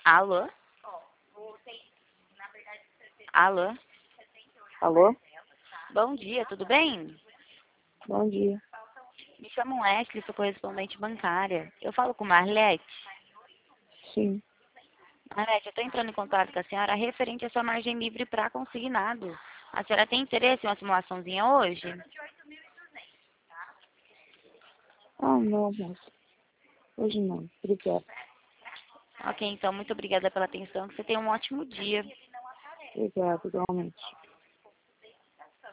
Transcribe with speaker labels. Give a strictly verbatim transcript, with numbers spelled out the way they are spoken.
Speaker 1: Alô? Alô?
Speaker 2: Alô?
Speaker 1: Bom dia, tudo bem?
Speaker 2: Bom dia.
Speaker 1: Me chamo Ashley, sou correspondente bancária. Eu falo com Marlete.
Speaker 2: Sim.
Speaker 1: Marlete, eu estou entrando em contato com a senhora referente à sua margem livre para consignado. A senhora tem interesse em uma simulaçãozinha hoje?
Speaker 2: Ah, não, moça. Hoje não. Obrigada.
Speaker 1: Ok, então, muito obrigada pela atenção. Que você tenha um ótimo dia.
Speaker 2: Obrigada, igualmente.